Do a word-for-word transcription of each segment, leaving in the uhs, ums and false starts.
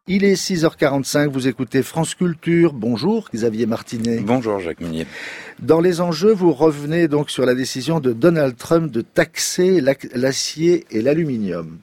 Il est six heures quarante-cinq, vous écoutez France Culture. Bonjour Xavier Martinet. Bonjour Jacques Munier. Dans les enjeux, vous revenez donc sur la décision de Donald Trump de taxer l'acier et l'aluminium.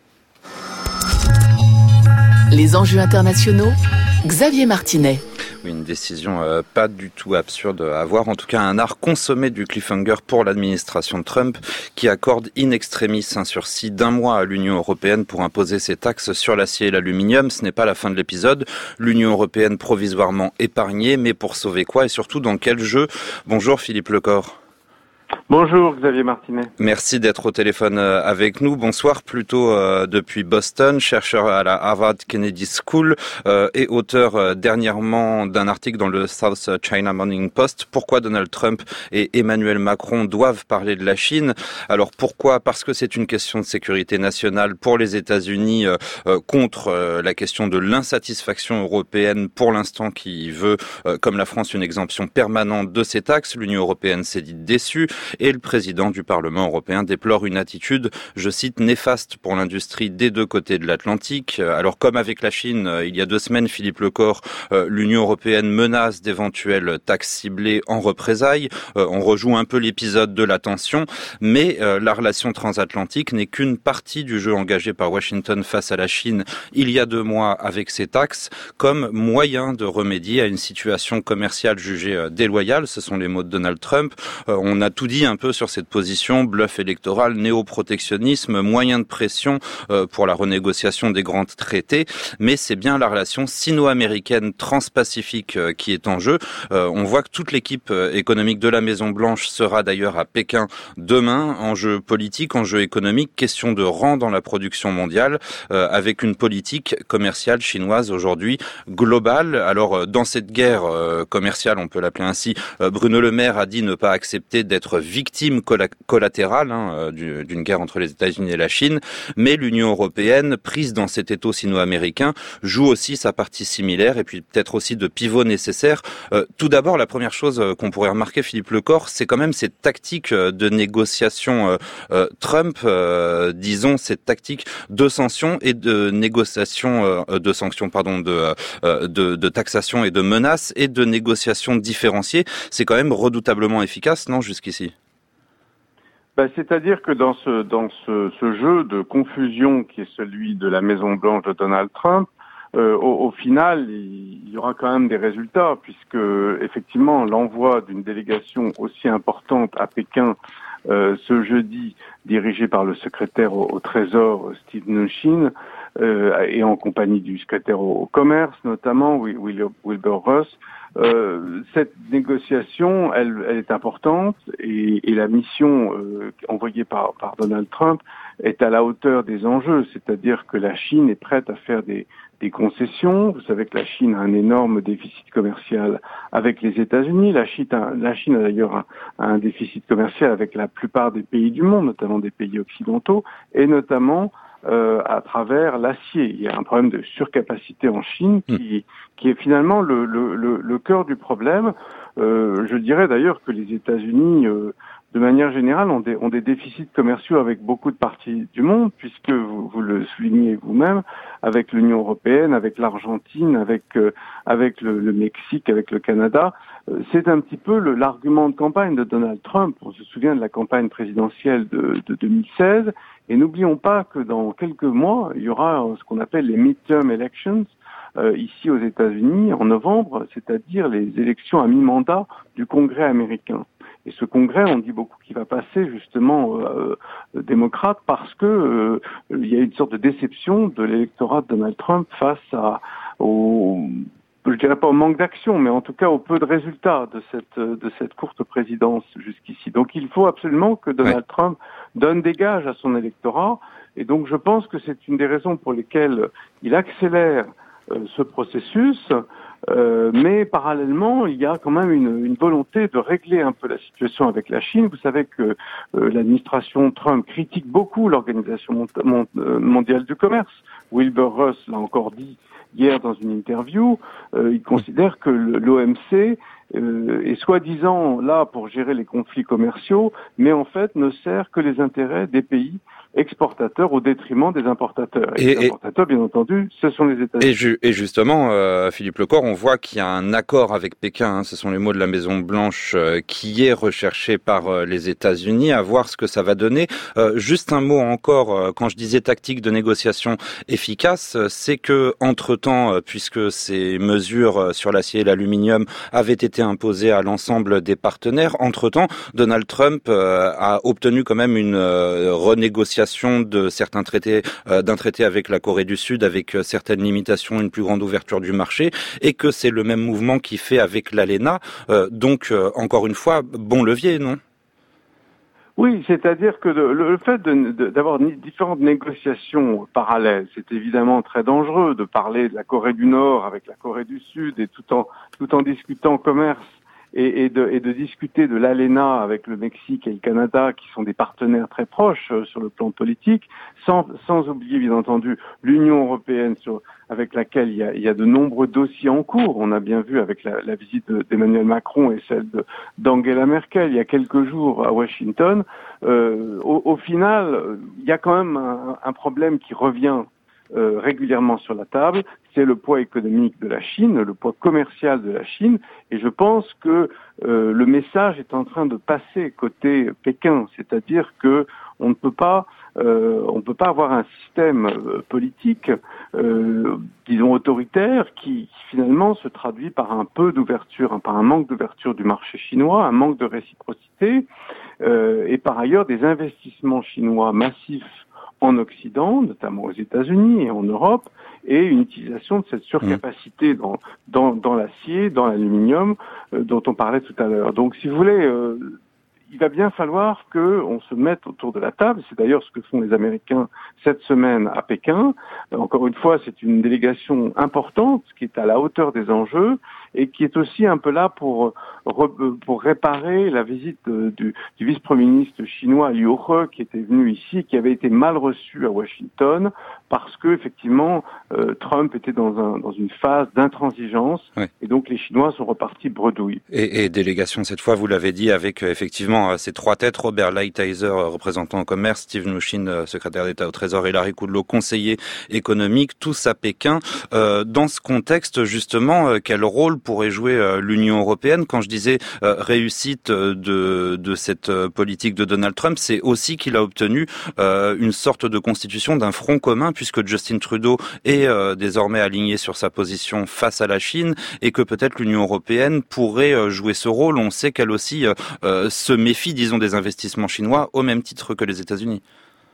Les enjeux internationaux, Xavier Martinet. Oui, une décision euh, pas du tout absurde à voir, en tout cas un art consommé du cliffhanger pour l'administration Trump qui accorde in extremis un sursis d'un mois à l'Union européenne pour imposer ses taxes sur l'acier et l'aluminium. Ce n'est pas la fin de l'épisode. L'Union européenne provisoirement épargnée, mais pour sauver quoi et surtout dans quel jeu? Bonjour Philippe Lecor. Bonjour Xavier Martinet. Merci d'être au téléphone avec nous. Bonsoir, plutôt euh, depuis Boston, chercheur à la Harvard Kennedy School euh, et auteur euh, dernièrement d'un article dans le South China Morning Post. Pourquoi Donald Trump et Emmanuel Macron doivent parler de la Chine? Alors pourquoi? Parce que c'est une question de sécurité nationale pour les États-Unis euh, euh, contre euh, la question de l'insatisfaction européenne pour l'instant qui veut, euh, comme la France, une exemption permanente de ces taxes. L'Union européenne s'est dite déçue. Et le président du Parlement européen déplore une attitude, je cite, néfaste pour l'industrie des deux côtés de l'Atlantique. Alors comme avec la Chine, il y a deux semaines, Philippe Lecor, l'Union européenne menace d'éventuelles taxes ciblées en représailles. On rejoue un peu l'épisode de la tension, mais la relation transatlantique n'est qu'une partie du jeu engagé par Washington face à la Chine il y a deux mois avec ces taxes, comme moyen de remédier à une situation commerciale jugée déloyale. Ce sont les mots de Donald Trump. On a tout dit un peu sur cette position, bluff électoral, néo-protectionnisme, moyen de pression euh, pour la renégociation des grands traités, mais c'est bien la relation sino-américaine transpacifique euh, qui est en jeu. Euh, on voit que toute l'équipe euh, économique de la Maison-Blanche sera d'ailleurs à Pékin demain, enjeu politique, enjeu économique, question de rang dans la production mondiale, euh, avec une politique commerciale chinoise aujourd'hui globale. Alors euh, dans cette guerre euh, commerciale, on peut l'appeler ainsi, euh, Bruno Le Maire a dit ne pas accepter d'être victime collatérale hein, d'une guerre entre les États-Unis et la Chine, mais l'Union européenne, prise dans cet étau sino-américain, joue aussi sa partie similaire et puis peut-être aussi de pivot nécessaire. Euh, tout d'abord, la première chose qu'on pourrait remarquer, Philippe Lecor, c'est quand même cette tactique de négociation euh, euh, Trump, euh, disons cette tactique de sanctions et de négociation euh, de sanctions, pardon, de, euh, de de taxation et de menaces et de négociations différenciées. C'est quand même redoutablement efficace, non, jusqu'ici? Ben, c'est-à-dire que dans ce dans ce, ce jeu de confusion qui est celui de la Maison-Blanche de Donald Trump, euh, au, au final, il, il y aura quand même des résultats, puisque effectivement l'envoi d'une délégation aussi importante à Pékin euh, ce jeudi, dirigée par le secrétaire au, au Trésor Steve Mnuchin, euh, et en compagnie du secrétaire au, au commerce notamment Wilbur Ross. Euh, cette négociation, elle, elle est importante et, et la mission euh, envoyée par, par Donald Trump est à la hauteur des enjeux, c'est-à-dire que la Chine est prête à faire des, des concessions. Vous savez que la Chine a un énorme déficit commercial avec les États-Unis. La Chine a, la Chine a d'ailleurs un, un déficit commercial avec la plupart des pays du monde, notamment des pays occidentaux, et notamment Euh, à travers l'acier. Il y a un problème de surcapacité en Chine qui, qui est finalement le, le, le, le cœur du problème. Euh, je dirais d'ailleurs que les États-Unis, euh, de manière générale, ont des, ont des déficits commerciaux avec beaucoup de parties du monde, puisque vous, vous le soulignez vous-même, avec l'Union européenne, avec l'Argentine, avec euh, avec le, le Mexique, avec le Canada. Euh, c'est un petit peu le, l'argument de campagne de Donald Trump. On se souvient de la campagne présidentielle de, de deux mille seize. Et n'oublions pas que dans quelques mois, il y aura ce qu'on appelle les midterm elections euh, ici aux États-Unis en novembre, c'est-à-dire les élections à mi-mandat du Congrès américain. Et ce Congrès, on dit beaucoup qu'il va passer justement euh, démocrate parce que euh, il y a une sorte de déception de l'électorat de Donald Trump face à au je dirais pas au manque d'action, mais en tout cas au peu de résultats de cette de cette courte présidence jusqu'ici. Donc il faut absolument que Donald ouais. Trump donne des gages à son électorat, et donc je pense que c'est une des raisons pour lesquelles il accélère euh, ce processus. Euh, mais parallèlement, il y a quand même une, une volonté de régler un peu la situation avec la Chine. Vous savez que euh, l'administration Trump critique beaucoup l'Organisation mondiale du commerce. Wilbur Ross l'a encore dit hier dans une interview. Euh, il considère que l'O M C euh, est soi-disant là pour gérer les conflits commerciaux, mais en fait ne sert que les intérêts des pays exportateurs au détriment des importateurs. Et, et les importateurs, bien entendu, ce sont les États-Unis. Et, ju- et justement, euh, Philippe Lecor, on voit qu'il y a un accord avec Pékin, hein, ce sont les mots de la Maison-Blanche, euh, qui est recherché par euh, les États-Unis, à voir ce que ça va donner. Euh, juste un mot encore, euh, quand je disais tactique de négociation efficace, euh, c'est que, entre-temps, euh, puisque ces mesures euh, sur l'acier et l'aluminium avaient été imposées à l'ensemble des partenaires, entre-temps, Donald Trump euh, a obtenu quand même une euh, renégociation de certains traités, euh, d'un traité avec la Corée du Sud, avec euh, certaines limitations, une plus grande ouverture du marché, et que c'est le même mouvement qu'il fait avec l'ALENA. Euh, donc, euh, encore une fois, bon levier, non ? Oui, c'est-à-dire que le, le fait de, de, d'avoir différentes négociations parallèles, c'est évidemment très dangereux de parler de la Corée du Nord avec la Corée du Sud et tout en tout en discutant commerce. Et, et, de, et de discuter de l'ALENA avec le Mexique et le Canada, qui sont des partenaires très proches euh, sur le plan politique, sans, sans oublier bien entendu l'Union européenne sur, avec laquelle il y, a, il y a de nombreux dossiers en cours. On a bien vu avec la, la visite de, d'Emmanuel Macron et celle de, d'Angela Merkel il y a quelques jours à Washington. Euh, au, au final, il y a quand même un, un problème qui revient Euh, régulièrement sur la table, c'est le poids économique de la Chine, le poids commercial de la Chine, et je pense que euh, le message est en train de passer côté Pékin, c'est-à-dire que on ne peut pas, euh, on ne peut pas avoir un système euh, politique, euh, disons autoritaire, qui, qui finalement se traduit par un peu d'ouverture, hein, par un manque d'ouverture du marché chinois, un manque de réciprocité, euh, et par ailleurs des investissements chinois massifs en Occident, notamment aux États-Unis et en Europe, et une utilisation de cette surcapacité dans dans, dans l'acier, dans l'aluminium, euh, dont on parlait tout à l'heure. Donc, si vous voulez, euh, il va bien falloir qu'on se mette autour de la table. C'est d'ailleurs ce que font les Américains cette semaine à Pékin. Euh, encore une fois, c'est une délégation importante qui est à la hauteur des enjeux et qui est aussi un peu là pour pour réparer la visite du, du vice-premier ministre chinois Liu He, qui était venu ici, qui avait été mal reçu à Washington parce que effectivement euh, Trump était dans un dans une phase d'intransigeance, ouais. Et donc les Chinois sont repartis bredouilles. Et, et délégation cette fois, vous l'avez dit, avec euh, effectivement euh, ces trois têtes: Robert Lighthizer, euh, représentant au commerce, Steve Mnuchin, euh, secrétaire d'État au Trésor, et Larry Kudlow, conseiller économique, tous à Pékin. Euh, dans ce contexte, justement, euh, quel rôle pourrait jouer euh, l'Union européenne? Quand je disais euh, réussite de, de cette politique de Donald Trump, c'est aussi qu'il a obtenu euh, une sorte de constitution d'un front commun, puisque Justin Trudeau est euh, désormais aligné sur sa position face à la Chine, et que peut-être l'Union européenne pourrait euh, jouer ce rôle. On sait qu'elle aussi euh, euh, se méfie, disons, des investissements chinois au même titre que les États-Unis.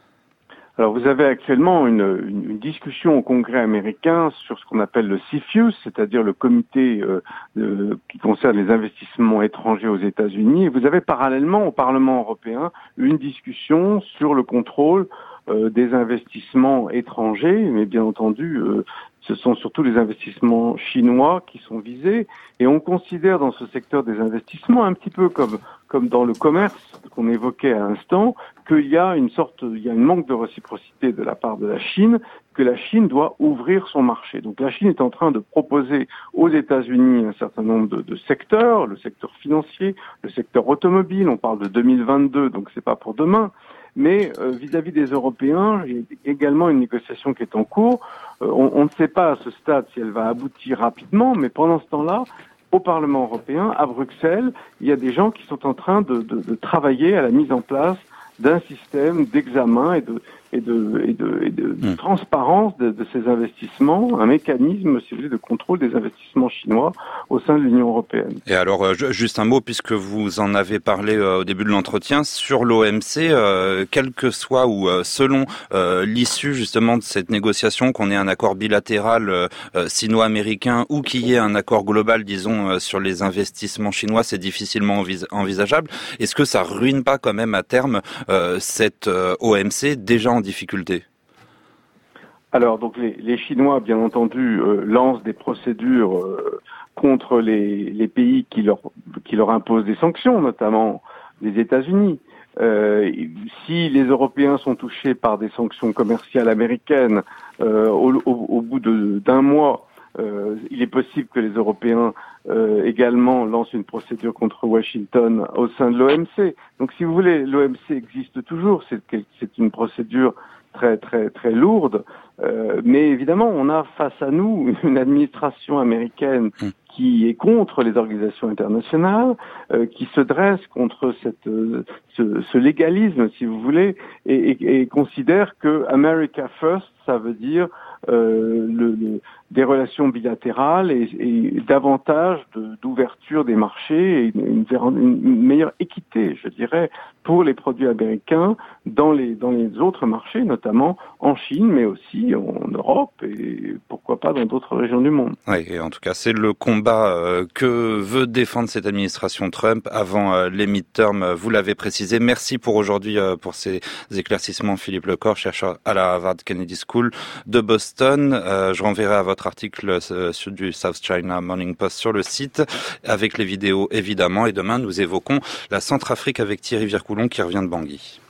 Alors, vous avez actuellement une, une, une discussion au Congrès américain sur ce qu'on appelle le C F I U S, c'est-à-dire le comité euh, de, qui concerne les investissements étrangers aux États-Unis. Et vous avez parallèlement au Parlement européen une discussion sur le contrôle euh, des investissements étrangers, mais bien entendu, euh, ce sont surtout les investissements chinois qui sont visés. Et on considère dans ce secteur des investissements, un petit peu comme comme dans le commerce qu'on évoquait à l'instant, qu'il y a une sorte, il y a un manque de réciprocité de la part de la Chine, que la Chine doit ouvrir son marché. Donc la Chine est en train de proposer aux États-Unis un certain nombre de, de secteurs, le secteur financier, le secteur automobile, on parle de deux mille vingt-deux, donc c'est pas pour demain. Mais euh, vis-à-vis des Européens, il y a également une négociation qui est en cours. Euh, on, on ne sait pas à ce stade si elle va aboutir rapidement, mais pendant ce temps-là, au Parlement européen, à Bruxelles, il y a des gens qui sont en train de, de, de travailler à la mise en place d'un système d'examen et de et de et de, et de, de transparence de, de ces investissements, un mécanisme, si vous voulez, de contrôle des investissements chinois au sein de l'Union européenne. Et alors, euh, juste un mot, puisque vous en avez parlé euh, au début de l'entretien, sur l'O M C, euh, quel que soit ou euh, selon euh, l'issue justement de cette négociation, qu'on ait un accord bilatéral euh, sino-américain ou qu'il y ait un accord global, disons, euh, sur les investissements chinois, c'est difficilement envis- envisageable. Est-ce que ça ruine pas quand même à terme euh, cette euh, O M C déjà en difficulté? Alors, donc les, les Chinois, bien entendu, euh, lancent des procédures euh, contre les, les pays qui leur, qui leur imposent des sanctions, notamment les États-Unis. Euh, si les Européens sont touchés par des sanctions commerciales américaines, euh, au, au, au bout de, d'un mois, Euh, il est possible que les Européens euh, également lancent une procédure contre Washington au sein de l'O M C. Donc, si vous voulez, l'O M C existe toujours. C'est, c'est une procédure très très très lourde. Euh, mais évidemment, on a face à nous une administration américaine qui est contre les organisations internationales, euh, qui se dresse contre cette, euh, ce, ce légalisme, si vous voulez, et, et, et considère que America First, ça veut dire euh, le, le, des relations bilatérales et, et davantage de, d'ouverture des marchés et une, une, une meilleure équité, je dirais, pour les produits américains dans les, dans les autres marchés, notamment en Chine, mais aussi en Europe et pourquoi pas dans d'autres régions du monde. Oui, et en tout cas, c'est le combat euh, que veut défendre cette administration Trump avant euh, les midterms, vous l'avez précisé. Merci pour aujourd'hui, euh, pour ces éclaircissements, Philippe Lecor, chercheur à la Harvard Kennedy School de Boston. Euh, je renverrai à votre article euh, sur du South China Morning Post sur le site, avec les vidéos évidemment. Et demain, nous évoquons la Centrafrique avec Thierry Vircoulon qui revient de Bangui.